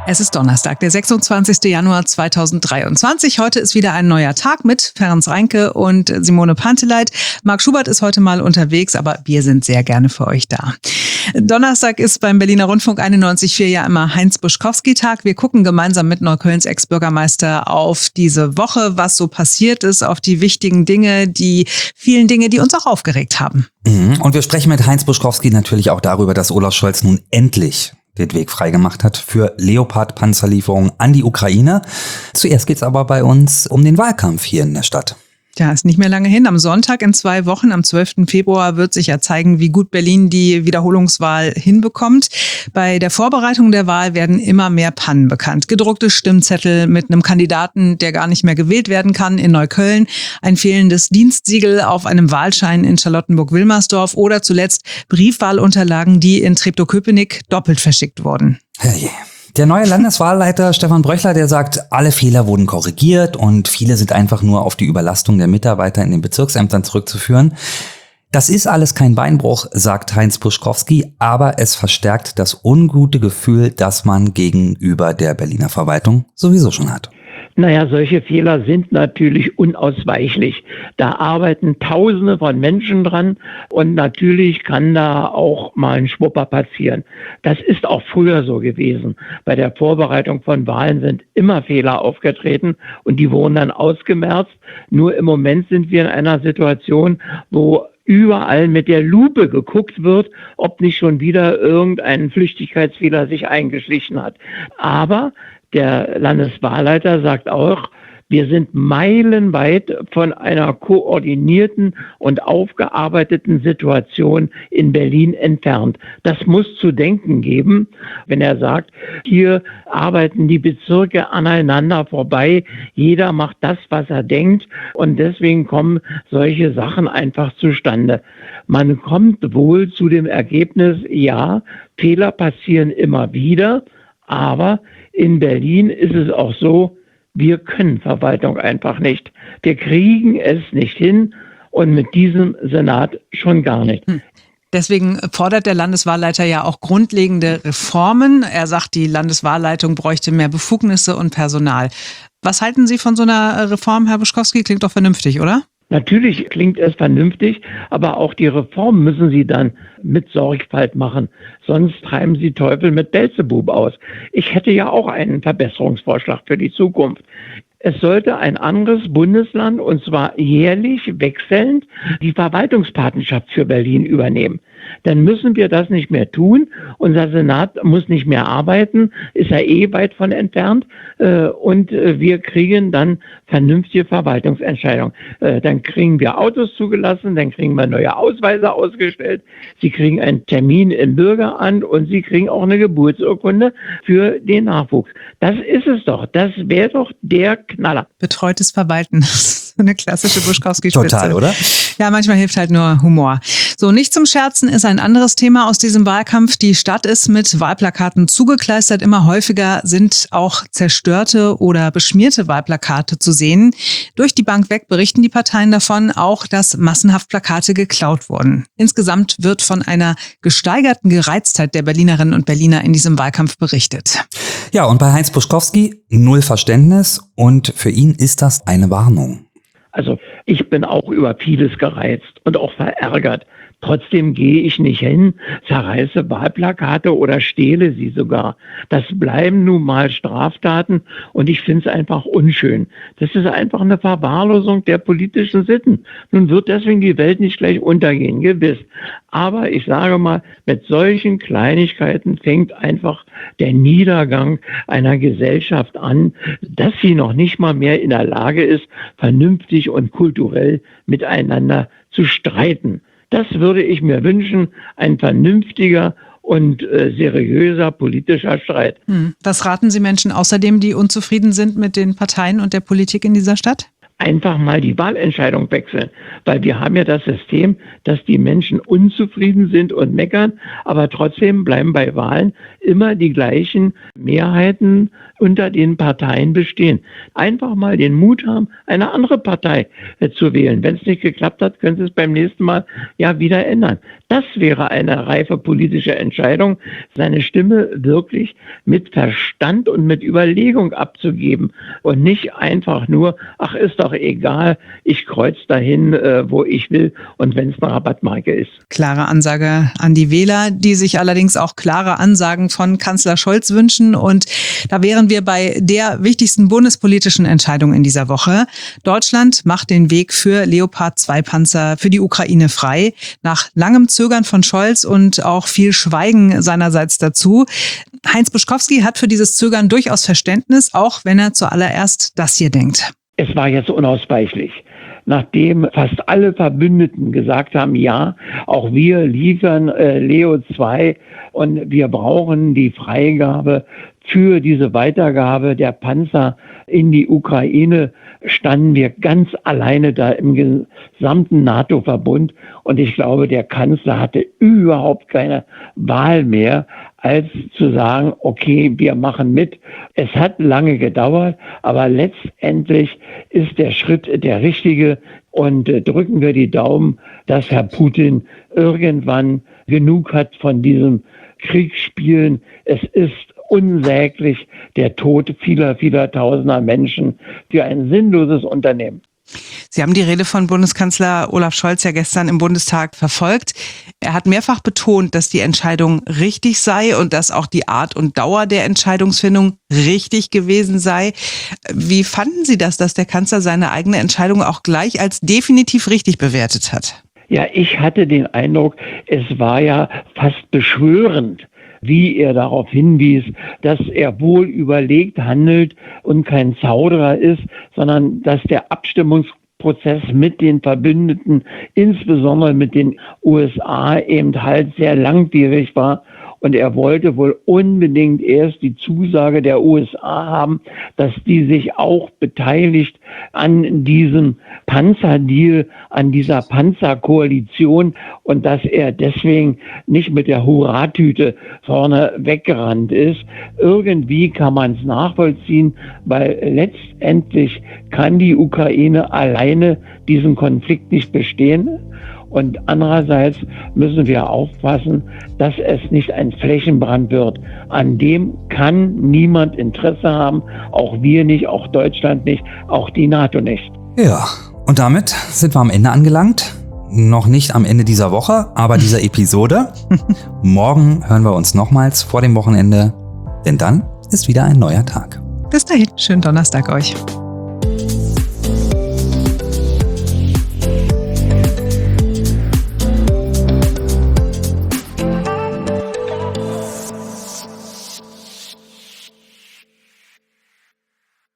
Es ist Donnerstag, der 26. Januar 2023. Heute ist wieder ein neuer Tag mit Ferenc Reinke und Simone Panteleit. Marc Schubert ist heute mal unterwegs, aber wir sind sehr gerne für euch da. Donnerstag ist beim Berliner Rundfunk 91,4 ja immer Heinz-Buschkowski-Tag. Wir gucken gemeinsam mit Neuköllns Ex-Bürgermeister auf diese Woche, was so passiert ist, auf die wichtigen Dinge, die vielen Dinge, die uns auch aufgeregt haben. Und wir sprechen mit Heinz Buschkowski natürlich auch darüber, dass Olaf Scholz nun endlich den Weg freigemacht hat für Leopard-Panzerlieferungen an die Ukraine. Zuerst geht's aber bei uns um den Wahlkampf hier in der Stadt. Ja, ist nicht mehr lange hin. Am Sonntag in 2 Wochen, am 12. Februar, wird sich ja zeigen, wie gut Berlin die Wiederholungswahl hinbekommt. Bei der Vorbereitung der Wahl werden immer mehr Pannen bekannt. Gedruckte Stimmzettel mit einem Kandidaten, der gar nicht mehr gewählt werden kann in Neukölln, ein fehlendes Dienstsiegel auf einem Wahlschein in Charlottenburg-Wilmersdorf oder zuletzt Briefwahlunterlagen, die in Treptow-Köpenick doppelt verschickt wurden. Herrje. Der neue Landeswahlleiter Stefan Bröchler, der sagt, alle Fehler wurden korrigiert und viele sind einfach nur auf die Überlastung der Mitarbeiter in den Bezirksämtern zurückzuführen. Das ist alles kein Beinbruch, sagt Heinz Buschkowski, aber es verstärkt das ungute Gefühl, das man gegenüber der Berliner Verwaltung sowieso schon hat. Naja, solche Fehler sind natürlich unausweichlich. Da arbeiten Tausende von Menschen dran und natürlich kann da auch mal ein Schwupper passieren. Das ist auch früher so gewesen. Bei der Vorbereitung von Wahlen sind immer Fehler aufgetreten und die wurden dann ausgemerzt. Nur im Moment sind wir in einer Situation, wo überall mit der Lupe geguckt wird, ob nicht schon wieder irgendein Flüchtigkeitsfehler sich eingeschlichen hat. Aber der Landeswahlleiter sagt auch, wir sind meilenweit von einer koordinierten und aufgearbeiteten Situation in Berlin entfernt. Das muss zu denken geben, wenn er sagt, hier arbeiten die Bezirke aneinander vorbei, jeder macht das, was er denkt und deswegen kommen solche Sachen einfach zustande. Man kommt wohl zu dem Ergebnis, ja, Fehler passieren immer wieder, aber in Berlin ist es auch so, wir können Verwaltung einfach nicht. Wir kriegen es nicht hin und mit diesem Senat schon gar nicht. Deswegen fordert der Landeswahlleiter ja auch grundlegende Reformen. Er sagt, die Landeswahlleitung bräuchte mehr Befugnisse und Personal. Was halten Sie von so einer Reform, Herr Buschkowski? Klingt doch vernünftig, oder? Natürlich klingt es vernünftig, aber auch die Reform müssen Sie dann mit Sorgfalt machen. Sonst treiben Sie Teufel mit Beelzebub aus. Ich hätte ja auch einen Verbesserungsvorschlag für die Zukunft. Es sollte ein anderes Bundesland, und zwar jährlich wechselnd, die Verwaltungspatenschaft für Berlin übernehmen. Dann müssen wir das nicht mehr tun. Unser Senat muss nicht mehr arbeiten, ist ja weit von entfernt. Und wir kriegen dann vernünftige Verwaltungsentscheidungen. Dann kriegen wir Autos zugelassen, dann kriegen wir neue Ausweise ausgestellt. Sie kriegen einen Termin im Bürgeramt und Sie kriegen auch eine Geburtsurkunde für den Nachwuchs. Das ist es doch. Das wäre doch der Knaller. Betreutes Verwalten. Eine klassische Buschkowski-Spitze. Total, oder? Ja, manchmal hilft halt nur Humor. So, nicht zum Scherzen ist ein anderes Thema aus diesem Wahlkampf. Die Stadt ist mit Wahlplakaten zugekleistert. Immer häufiger sind auch zerstörte oder beschmierte Wahlplakate zu sehen. Durch die Bank weg berichten die Parteien davon auch, dass massenhaft Plakate geklaut wurden. Insgesamt wird von einer gesteigerten Gereiztheit der Berlinerinnen und Berliner in diesem Wahlkampf berichtet. Ja, und bei Heinz Buschkowski 0 Verständnis und für ihn ist das eine Warnung. Also ich bin auch über vieles gereizt und auch verärgert. Trotzdem gehe ich nicht hin, zerreiße Wahlplakate oder stehle sie sogar. Das bleiben nun mal Straftaten und ich finde es einfach unschön. Das ist einfach eine Verwahrlosung der politischen Sitten. Nun wird deswegen die Welt nicht gleich untergehen, gewiss. Aber ich sage mal, mit solchen Kleinigkeiten fängt einfach der Niedergang einer Gesellschaft an, dass sie noch nicht mal mehr in der Lage ist, vernünftig und kulturell miteinander zu streiten. Das würde ich mir wünschen, ein vernünftiger und seriöser politischer Streit. Was raten Sie Menschen außerdem, die unzufrieden sind mit den Parteien und der Politik in dieser Stadt? Einfach mal die Wahlentscheidung wechseln, weil wir haben ja das System, dass die Menschen unzufrieden sind und meckern, aber trotzdem bleiben bei Wahlen immer die gleichen Mehrheiten unter den Parteien bestehen. Einfach mal den Mut haben, eine andere Partei zu wählen. Wenn es nicht geklappt hat, können Sie es beim nächsten Mal ja wieder ändern. Das wäre eine reife politische Entscheidung, seine Stimme wirklich mit Verstand und mit Überlegung abzugeben und nicht einfach nur, ach, ist doch egal, ich kreuz dahin, wo ich will und wenn es eine Rabattmarke ist. Klare Ansage an die Wähler, die sich allerdings auch klare Ansagen von Kanzler Scholz wünschen. Und da wären wir bei der wichtigsten bundespolitischen Entscheidung in dieser Woche. Deutschland macht den Weg für Leopard 2 Panzer für die Ukraine frei. Nach langem Zögern von Scholz und auch viel Schweigen seinerseits dazu. Heinz Buschkowski hat für dieses Zögern durchaus Verständnis, auch wenn er zuallererst das hier denkt. Es war jetzt unausweichlich. Nachdem fast alle Verbündeten gesagt haben, ja, auch wir liefern Leo 2 und wir brauchen die Freigabe für diese Weitergabe der Panzer in die Ukraine, standen wir ganz alleine da im gesamten NATO-Verbund. Und ich glaube, der Kanzler hatte überhaupt keine Wahl mehr, als zu sagen, okay, wir machen mit. Es hat lange gedauert, aber letztendlich ist der Schritt der richtige. Und drücken wir die Daumen, dass Herr Putin irgendwann genug hat von diesem Kriegsspielen. Es ist unsäglich der Tod vieler, vieler Tausender Menschen für ein sinnloses Unternehmen. Sie haben die Rede von Bundeskanzler Olaf Scholz ja gestern im Bundestag verfolgt. Er hat mehrfach betont, dass die Entscheidung richtig sei und dass auch die Art und Dauer der Entscheidungsfindung richtig gewesen sei. Wie fanden Sie das, dass der Kanzler seine eigene Entscheidung auch gleich als definitiv richtig bewertet hat? Ja, ich hatte den Eindruck, es war ja fast beschwörend, wie er darauf hinwies, dass er wohl überlegt handelt und kein Zauderer ist, sondern dass der Abstimmungsprozess mit den Verbündeten, insbesondere mit den USA, eben halt sehr langwierig war. Und er wollte wohl unbedingt erst die Zusage der USA haben, dass die sich auch beteiligt an diesem Panzerdeal, an dieser Panzerkoalition und dass er deswegen nicht mit der Hurratüte vorne weggerannt ist. Irgendwie kann man es nachvollziehen, weil letztendlich kann die Ukraine alleine diesen Konflikt nicht bestehen. Und andererseits müssen wir aufpassen, dass es nicht ein Flächenbrand wird. An dem kann niemand Interesse haben, auch wir nicht, auch Deutschland nicht, auch die NATO nicht. Ja, und damit sind wir am Ende angelangt. Noch nicht am Ende dieser Woche, aber dieser Episode. Morgen hören wir uns nochmals vor dem Wochenende, denn dann ist wieder ein neuer Tag. Bis dahin, schönen Donnerstag euch.